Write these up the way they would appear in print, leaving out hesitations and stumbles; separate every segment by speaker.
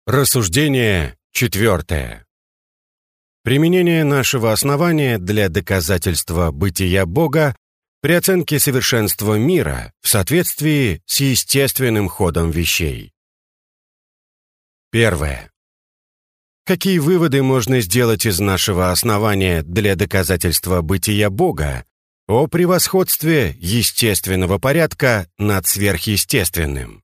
Speaker 1: Рассуждение 4. Применение нашего основания для доказательства бытия Бога при оценке совершенства мира в соответствии с естественным ходом вещей. 1. Какие выводы можно сделать из нашего основания для доказательства бытия Бога о превосходстве естественного порядка над сверхъестественным?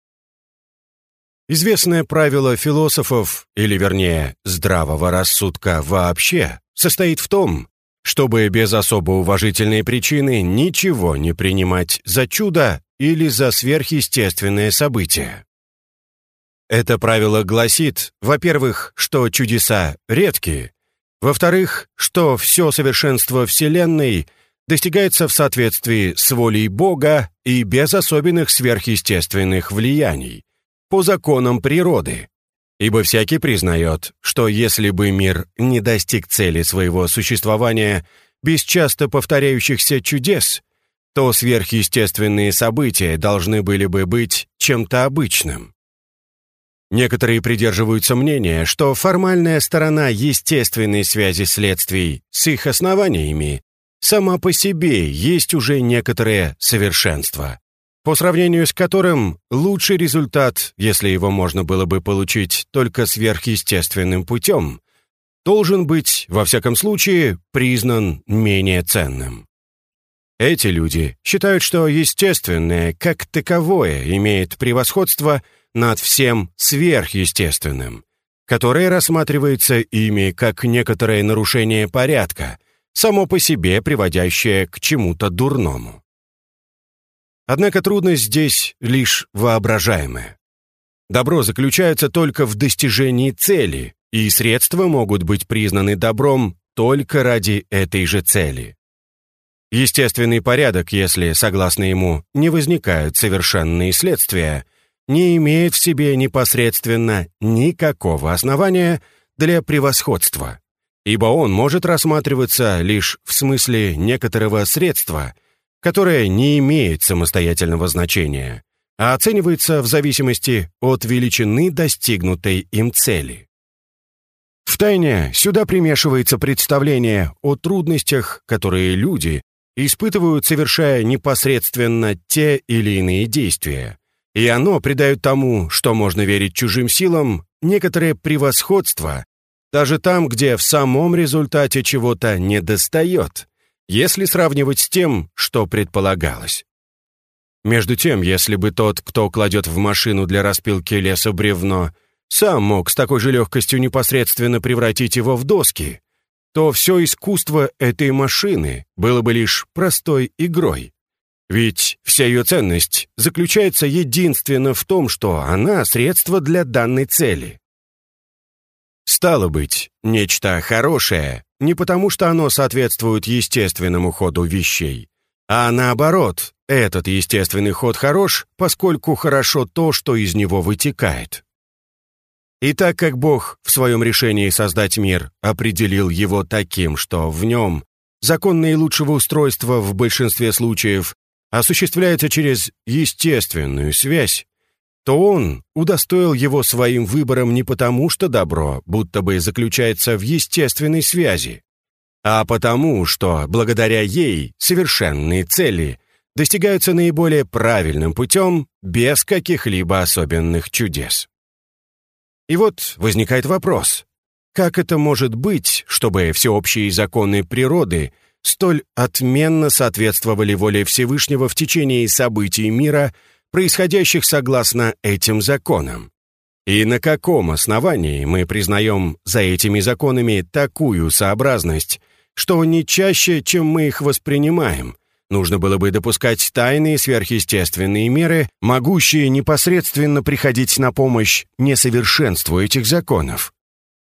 Speaker 1: Известное правило философов, или вернее, здравого рассудка вообще, состоит в том, чтобы без особо уважительной причины ничего не принимать за чудо или за сверхъестественное событие. Это правило гласит, во-первых, что чудеса редки, во-вторых, что все совершенство Вселенной достигается в соответствии с волей Бога и без особенных сверхъестественных влияний, по законам природы, ибо всякий признает, что если бы мир не достиг цели своего существования без часто повторяющихся чудес, то сверхъестественные события должны были бы быть чем-то обычным. Некоторые придерживаются мнения, что формальная сторона естественной связи следствий с их основаниями сама по себе есть уже некоторое совершенство, по сравнению с которым лучший результат, если его можно было бы получить только сверхъестественным путем, должен быть, во всяком случае, признан менее ценным. Эти люди считают, что естественное, как таковое, имеет превосходство над всем сверхъестественным, которое рассматривается ими как некоторое нарушение порядка, само по себе приводящее к чему-то дурному. Однако трудность здесь лишь воображаемая. Добро заключается только в достижении цели, и средства могут быть признаны добром только ради этой же цели. Естественный порядок, если, согласно ему, не возникают совершенные следствия, не имеет в себе непосредственно никакого основания для превосходства, ибо он может рассматриваться лишь в смысле некоторого средства, которое не имеет самостоятельного значения, а оценивается в зависимости от величины достигнутой им цели. Втайне сюда примешивается представление о трудностях, которые люди испытывают, совершая непосредственно те или иные действия, и оно придает тому, что можно верить чужим силам, некоторое превосходство, даже там, где в самом результате чего-то недостает, если сравнивать с тем, что предполагалось. Между тем, если бы тот, кто кладет в машину для распилки леса бревно, сам мог с такой же легкостью непосредственно превратить его в доски, то все искусство этой машины было бы лишь простой игрой. Ведь вся ее ценность заключается единственно в том, что она средство для данной цели. Стало быть, нечто хорошее не потому, что оно соответствует естественному ходу вещей, а наоборот, этот естественный ход хорош, поскольку хорошо то, что из него вытекает. И так как Бог в своем решении создать мир определил его таким, что в нем закон наилучшего устройства в большинстве случаев осуществляется через естественную связь, то он удостоил его своим выбором не потому, что добро будто бы заключается в естественной связи, а потому, что благодаря ей совершенные цели достигаются наиболее правильным путем без каких-либо особенных чудес. И вот возникает вопрос, как это может быть, чтобы всеобщие законы природы столь отменно соответствовали воле Всевышнего в течение событий мира, происходящих согласно этим законам? И на каком основании мы признаем за этими законами такую сообразность, что не чаще, чем мы их воспринимаем, нужно было бы допускать тайные сверхъестественные меры, могущие непосредственно приходить на помощь несовершенству этих законов?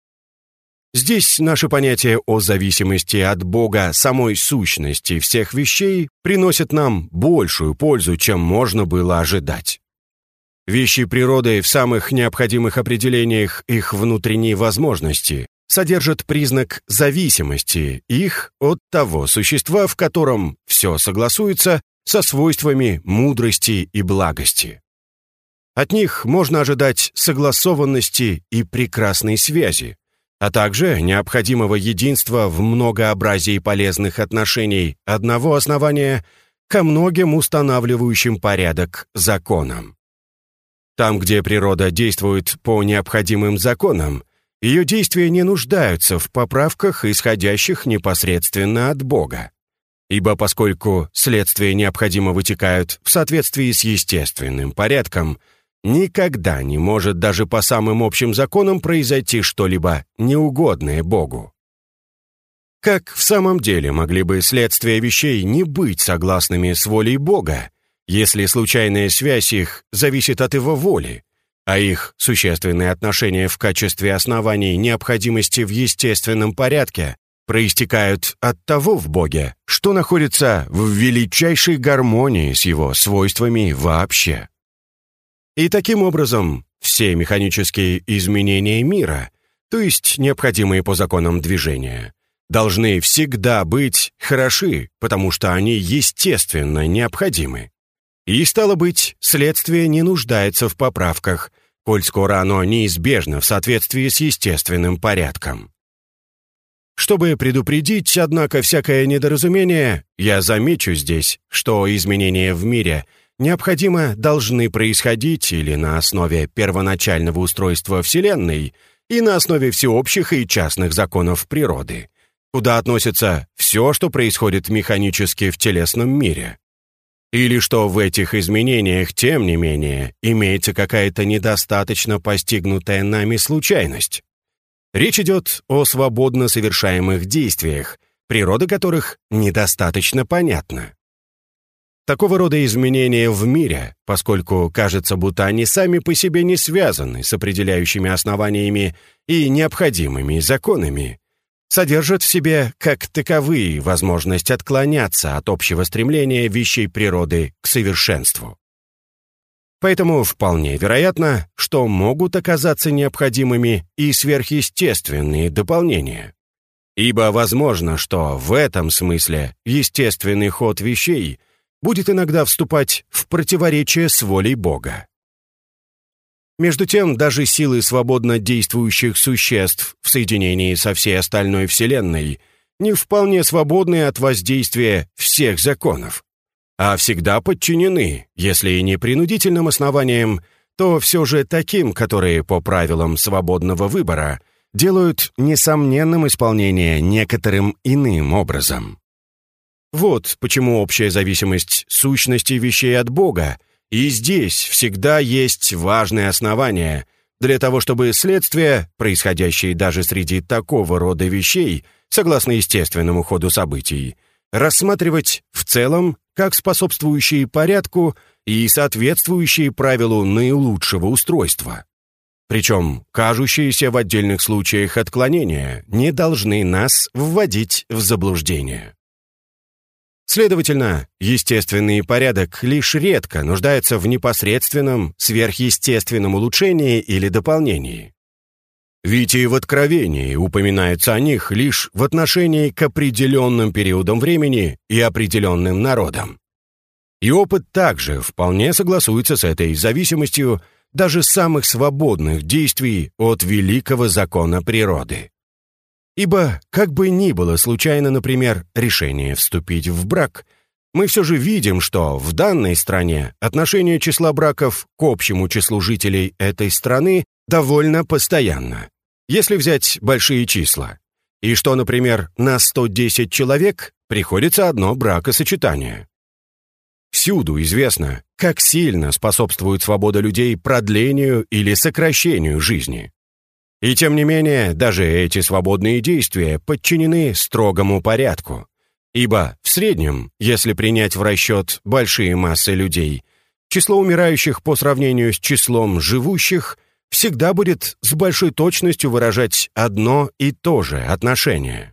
Speaker 1: Здесь наше понятие о зависимости от Бога самой сущности всех вещей приносит нам большую пользу, чем можно было ожидать. Вещи природы в самых необходимых определениях их внутренней возможности содержат признак зависимости их от того существа, в котором все согласуется со свойствами мудрости и благости. От них можно ожидать согласованности и прекрасной связи, а также необходимого единства в многообразии полезных отношений одного основания ко многим устанавливающим порядок законам. Там, где природа действует по необходимым законам, ее действия не нуждаются в поправках, исходящих непосредственно от Бога. Ибо поскольку следствия необходимо вытекают в соответствии с естественным порядком, никогда не может даже по самым общим законам произойти что-либо неугодное Богу. Как в самом деле могли бы следствия вещей не быть согласными с волей Бога, если случайная связь их зависит от Его воли, а их существенные отношения в качестве оснований необходимости в естественном порядке проистекают от того в Боге, что находится в величайшей гармонии с Его свойствами вообще. И таким образом все механические изменения мира, то есть необходимые по законам движения, должны всегда быть хороши, потому что они естественно необходимы. И, стало быть, следствие не нуждается в поправках, коль скоро оно неизбежно в соответствии с естественным порядком. Чтобы предупредить, однако, всякое недоразумение, я замечу здесь, что изменения в мире необходимо должны происходить или на основе первоначального устройства Вселенной и на основе всеобщих и частных законов природы, куда относится все, что происходит механически в телесном мире. Или что в этих изменениях, тем не менее, имеется какая-то недостаточно постигнутая нами случайность. Речь идет о свободно совершаемых действиях, природа которых недостаточно понятна. Такого рода изменения в мире, поскольку кажется, будто они сами по себе не связаны с определяющими основаниями и необходимыми законами, содержат в себе как таковые возможность отклоняться от общего стремления вещей природы к совершенству. Поэтому вполне вероятно, что могут оказаться необходимыми и сверхъестественные дополнения. Ибо возможно, что в этом смысле естественный ход вещей будет иногда вступать в противоречие с волей Бога. Между тем, даже силы свободно действующих существ в соединении со всей остальной Вселенной не вполне свободны от воздействия всех законов, а всегда подчинены, если и не принудительным основаниям, то все же таким, которые по правилам свободного выбора делают несомненным исполнение некоторым иным образом. Вот почему общая зависимость сущности вещей от Бога и здесь всегда есть важное основание для того, чтобы следствия, происходящие даже среди такого рода вещей, согласно естественному ходу событий, рассматривать в целом как способствующие порядку и соответствующие правилу наилучшего устройства. Причем кажущиеся в отдельных случаях отклонения не должны нас вводить в заблуждение. Следовательно, естественный порядок лишь редко нуждается в непосредственном сверхъестественном улучшении или дополнении. Ведь и в Откровении упоминается о них лишь в отношении к определенным периодам времени и определенным народам. И опыт также вполне согласуется с этой зависимостью даже самых свободных действий от великого закона природы. Ибо, как бы ни было случайно, например, решение вступить в брак, мы все же видим, что в данной стране отношение числа браков к общему числу жителей этой страны довольно постоянно, если взять большие числа, и что, например, на 110 человек приходится одно бракосочетание. Всюду известно, как сильно способствует свобода людей продлению или сокращению жизни. И тем не менее, даже эти свободные действия подчинены строгому порядку, ибо в среднем, если принять в расчет большие массы людей, число умирающих по сравнению с числом живущих всегда будет с большой точностью выражать одно и то же отношение.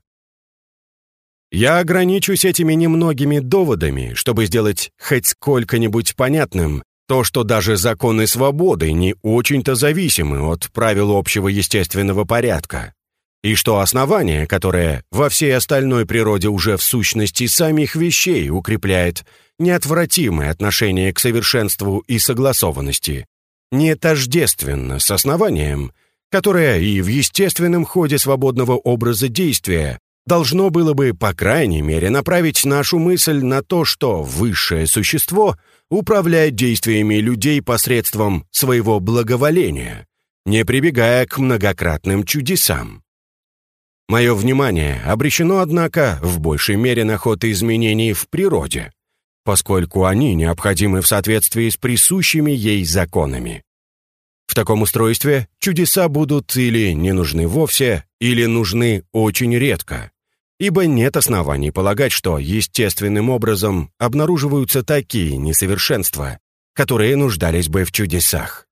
Speaker 1: Я ограничусь этими немногими доводами, чтобы сделать хоть сколько-нибудь понятным то, что даже законы свободы не очень-то зависимы от правил общего естественного порядка, и что основание, которое во всей остальной природе уже в сущности самих вещей укрепляет неотвратимое отношение к совершенству и согласованности, не тождественно с основанием, которое и в естественном ходе свободного образа действия должно было бы, по крайней мере, направить нашу мысль на то, что высшее существо управляет действиями людей посредством своего благоволения, не прибегая к многократным чудесам. Мое внимание обращено, однако, в большей мере на ход изменений в природе, поскольку они необходимы в соответствии с присущими ей законами. В таком устройстве чудеса будут или не нужны вовсе, или нужны очень редко, ибо нет оснований полагать, что естественным образом обнаруживаются такие несовершенства, которые нуждались бы в чудесах.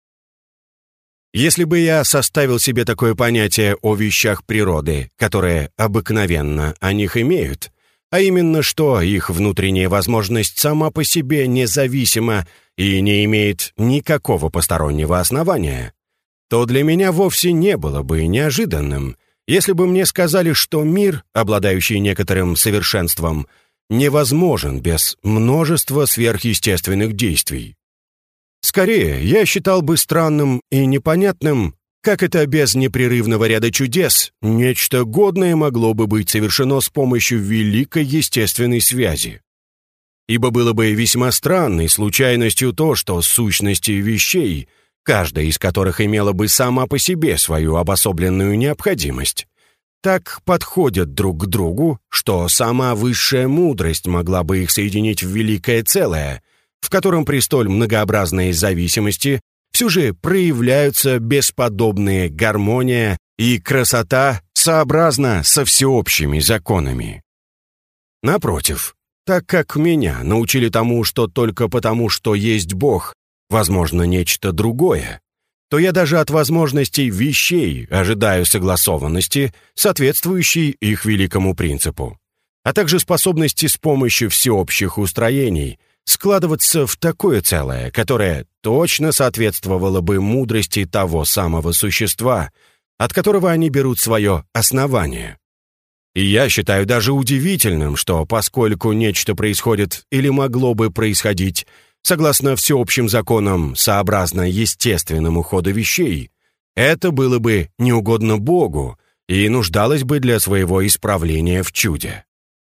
Speaker 1: Если бы я составил себе такое понятие о вещах природы, которые обыкновенно о них имеют, а именно, что их внутренняя возможность сама по себе независима и не имеет никакого постороннего основания, то для меня вовсе не было бы неожиданным, если бы мне сказали, что мир, обладающий некоторым совершенством, невозможен без множества сверхъестественных действий. Скорее, я считал бы странным и непонятным, как это без непрерывного ряда чудес нечто годное могло бы быть совершено с помощью великой естественной связи. Ибо было бы весьма странной случайностью то, что сущности вещей, каждая из которых имела бы сама по себе свою обособленную необходимость, так подходят друг к другу, что сама высшая мудрость могла бы их соединить в великое целое, в котором при столь многообразной зависимости все же проявляются бесподобные гармония и красота сообразно со всеобщими законами. Напротив, так как меня научили тому, что только потому, что есть Бог, возможно нечто другое, то я даже от возможностей вещей ожидаю согласованности, соответствующей их великому принципу, а также способности с помощью всеобщих устроений складываться в такое целое, которое точно соответствовало бы мудрости того самого существа, от которого они берут свое основание. И я считаю даже удивительным, что поскольку нечто происходит или могло бы происходить согласно всеобщим законам, сообразно естественному ходу вещей, это было бы неугодно Богу и нуждалось бы для своего исправления в чуде.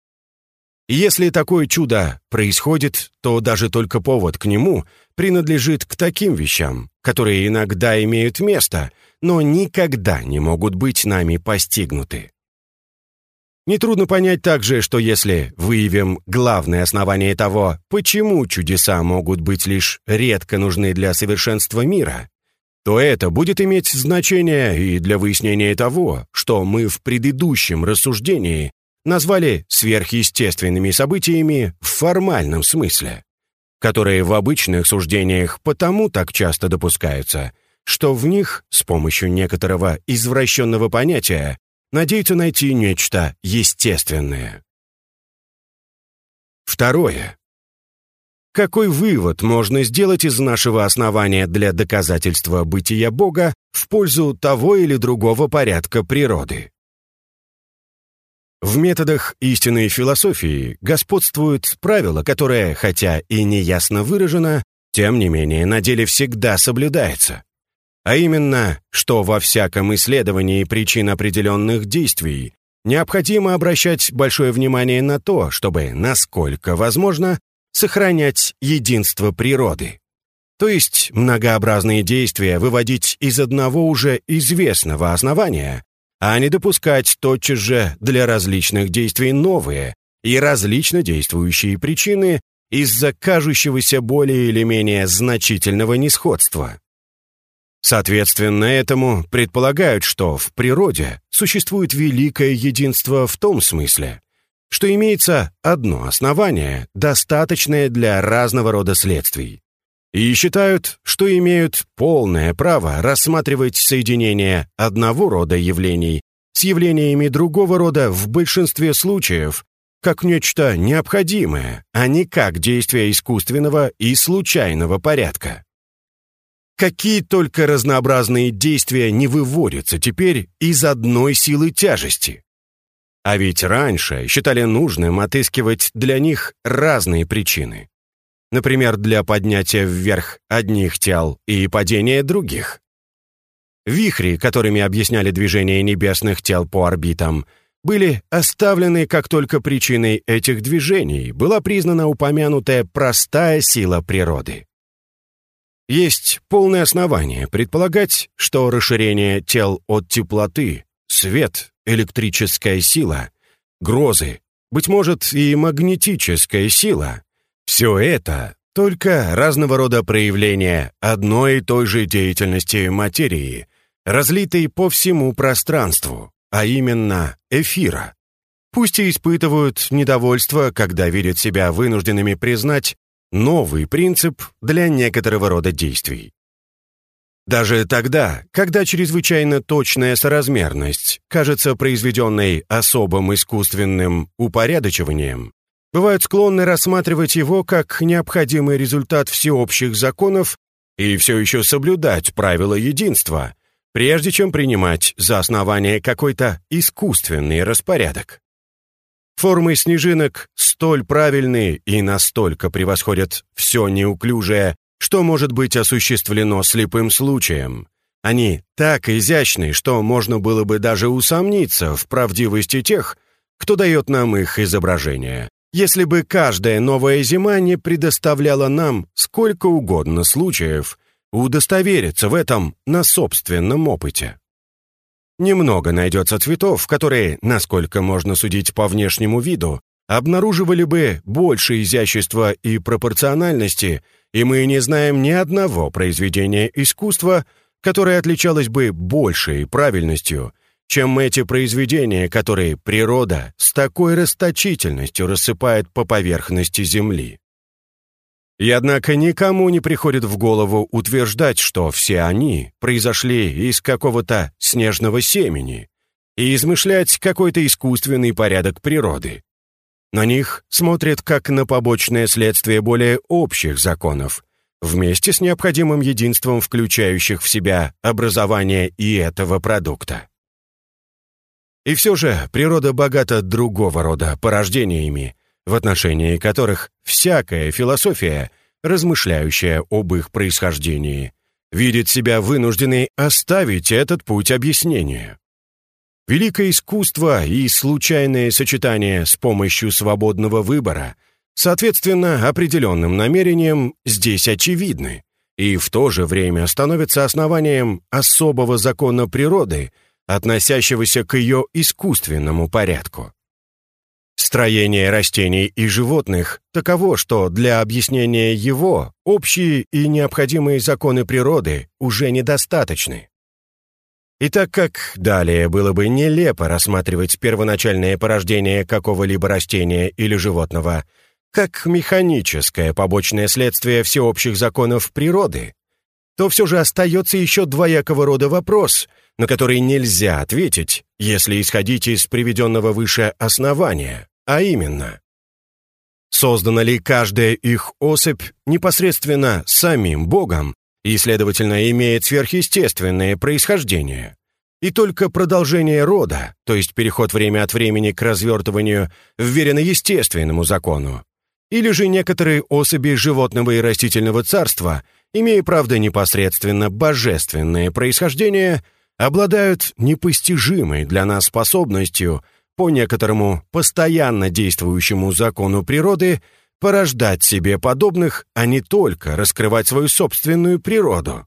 Speaker 1: И если такое чудо происходит, то даже только повод к нему принадлежит к таким вещам, которые иногда имеют место, но никогда не могут быть нами постигнуты. Нетрудно понять также, что если выявим главное основание того, почему чудеса могут быть лишь редко нужны для совершенства мира, то это будет иметь значение и для выяснения того, что мы в предыдущем рассуждении назвали сверхъестественными событиями в формальном смысле, которые в обычных суждениях потому так часто допускаются, что в них с помощью некоторого извращенного понятия надеются найти нечто естественное. Второе. Какой вывод можно сделать из нашего основания для доказательства бытия Бога в пользу того или другого порядка природы? В методах истинной философии господствует правило, которое, хотя и неясно выражено, тем не менее на деле всегда соблюдается. А именно, что во всяком исследовании причин определенных действий необходимо обращать большое внимание на то, чтобы, насколько возможно, сохранять единство природы. То есть многообразные действия выводить из одного уже известного основания, а не допускать тотчас же для различных действий новые и различно действующие причины из-за кажущегося более или менее значительного несходства. Соответственно этому предполагают, что в природе существует великое единство в том смысле, что имеется одно основание, достаточное для разного рода следствий, и считают, что имеют полное право рассматривать соединение одного рода явлений с явлениями другого рода в большинстве случаев как нечто необходимое, а не как действие искусственного и случайного порядка. Какие только разнообразные действия не выводятся теперь из одной силы тяжести. А ведь раньше считали нужным отыскивать для них разные причины. например, для поднятия вверх одних тел и падения других. Вихри, которыми объясняли движение небесных тел по орбитам, были оставлены, как только причиной этих движений была признана упомянутая простая сила природы. Есть полное основание предполагать, что расширение тел от теплоты, свет, электрическая сила, грозы, быть может, и магнетическая сила — все это только разного рода проявления одной и той же деятельности материи, разлитой по всему пространству, а именно эфира. Пусть и испытывают недовольство, когда видят себя вынужденными признать новый принцип для некоторого рода действий. Даже тогда, когда чрезвычайно точная соразмерность кажется произведенной особым искусственным упорядочиванием, бывают склонны рассматривать его как необходимый результат всеобщих законов и все еще соблюдать правила единства, прежде чем принимать за основание какой-то искусственный распорядок. Формы снежинок столь правильны и настолько превосходят все неуклюжее, что может быть осуществлено слепым случаем. Они так изящны, что можно было бы даже усомниться в правдивости тех, кто дает нам их изображения, если бы каждая новая зима не предоставляла нам сколько угодно случаев удостовериться в этом на собственном опыте. Немного найдется цветов, которые, насколько можно судить по внешнему виду, обнаруживали бы больше изящества и пропорциональности, и мы не знаем ни одного произведения искусства, которое отличалось бы большей правильностью, чем эти произведения, которые природа с такой расточительностью рассыпает по поверхности земли. И однако никому не приходит в голову утверждать, что все они произошли из какого-то снежного семени, и измышлять какой-то искусственный порядок природы. На них смотрят как на побочное следствие более общих законов, вместе с необходимым единством включающих в себя образование и этого продукта. И все же природа богата другого рода порождениями, в отношении которых всякая философия, размышляющая об их происхождении, видит себя вынужденной оставить этот путь объяснения. Великое искусство и случайное сочетание с помощью свободного выбора, соответственно, определенным намерениям, здесь очевидны, и в то же время становятся основанием особого закона природы, относящегося к ее искусственному порядку. Строение растений и животных таково, что для объяснения его общие и необходимые законы природы уже недостаточны. И так как далее было бы нелепо рассматривать первоначальное порождение какого-либо растения или животного как механическое побочное следствие всеобщих законов природы, то все же остается еще двоякого рода вопрос, на который нельзя ответить, если исходить из приведенного выше основания, а именно: создана ли каждая их особь непосредственно самим Богом и, следовательно, имеет сверхъестественное происхождение, и только продолжение рода, то есть переход время от времени к развертыванию, вверено естественному закону, или же некоторые особи животного и растительного царства, имея, правда, непосредственно божественное происхождение, обладают непостижимой для нас способностью по некоторому постоянно действующему закону природы порождать себе подобных, а не только раскрывать свою собственную природу.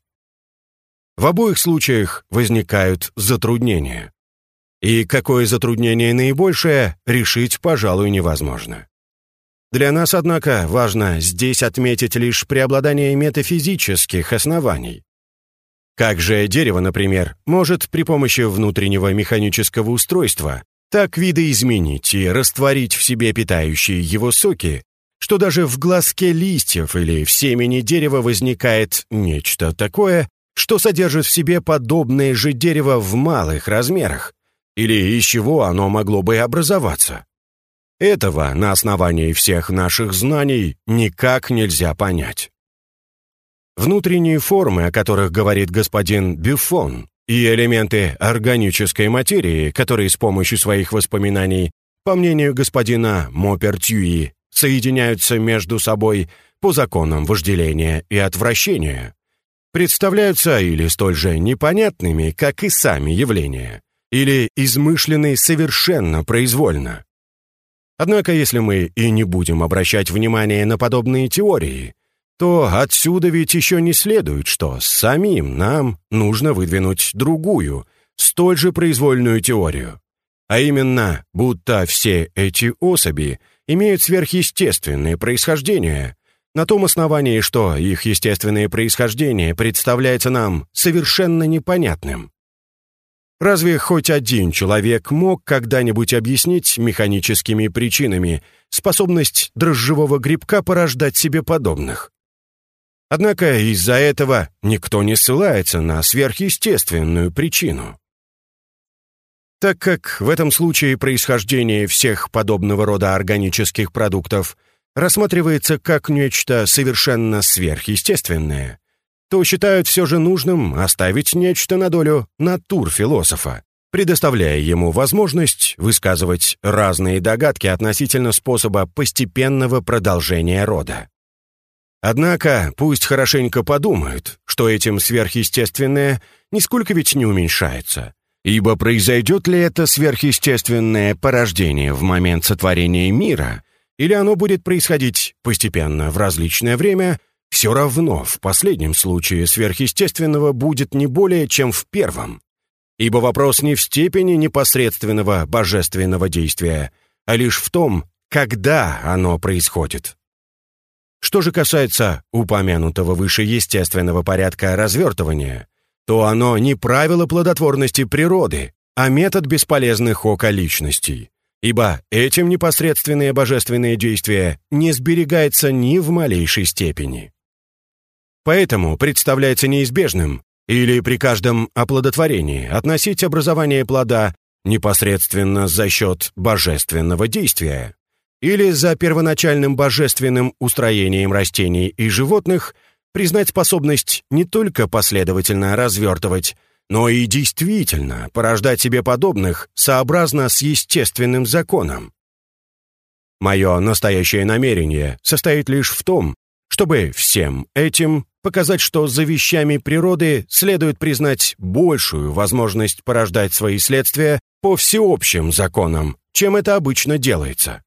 Speaker 1: В обоих случаях возникают затруднения. И какое затруднение наибольшее, решить, пожалуй, невозможно. Для нас, однако, важно здесь отметить лишь преобладание метафизических оснований. Как же дерево, например, может при помощи внутреннего механического устройства так видоизменить и растворить в себе питающие его соки, что даже в глазке листьев или в семени дерева возникает нечто такое, что содержит в себе подобное же дерево в малых размерах, или из чего оно могло бы образоваться? Этого на основании всех наших знаний никак нельзя понять. Внутренние формы, о которых говорит господин Бюффон, и элементы органической материи, которые с помощью своих воспоминаний, по мнению господина Мопертюи, соединяются между собой по законам вожделения и отвращения, представляются или столь же непонятными, как и сами явления, или измышлены совершенно произвольно. Однако, если мы и не будем обращать внимание на подобные теории, то отсюда ведь еще не следует, что самим нам нужно выдвинуть другую, столь же произвольную теорию. А именно, будто все эти особи имеют сверхъестественное происхождение, на том основании, что их естественное происхождение представляется нам совершенно непонятным. Разве хоть один человек мог когда-нибудь объяснить механическими причинами способность дрожжевого грибка порождать себе подобных? Однако из-за этого никто не ссылается на сверхъестественную причину. Так как в этом случае происхождение всех подобного рода органических продуктов рассматривается как нечто совершенно сверхъестественное, то считают все же нужным оставить нечто на долю натурфилософа, предоставляя ему возможность высказывать разные догадки относительно способа постепенного продолжения рода. Однако пусть хорошенько подумают, что этим сверхъестественное нисколько ведь не уменьшается, ибо произойдет ли это сверхъестественное порождение в момент сотворения мира, или оно будет происходить постепенно в различное время, все равно в последнем случае сверхъестественного будет не более, чем в первом. Ибо вопрос не в степени непосредственного божественного действия, а лишь в том, когда оно происходит. Что же касается упомянутого выше естественного порядка развертывания, то оно не правило плодотворности природы, а метод бесполезных околичностей, ибо этим непосредственное божественное действие не сберегается ни в малейшей степени. Поэтому представляется неизбежным или при каждом оплодотворении относить образование плода непосредственно за счет божественного действия или за первоначальным божественным устроением растений и животных признать способность не только последовательно развертывать, но и действительно порождать себе подобных сообразно с естественным законом. Мое настоящее намерение состоит лишь в том, чтобы всем этим показать, что за вещами природы следует признать большую возможность порождать свои следствия по всеобщим законам, чем это обычно делается.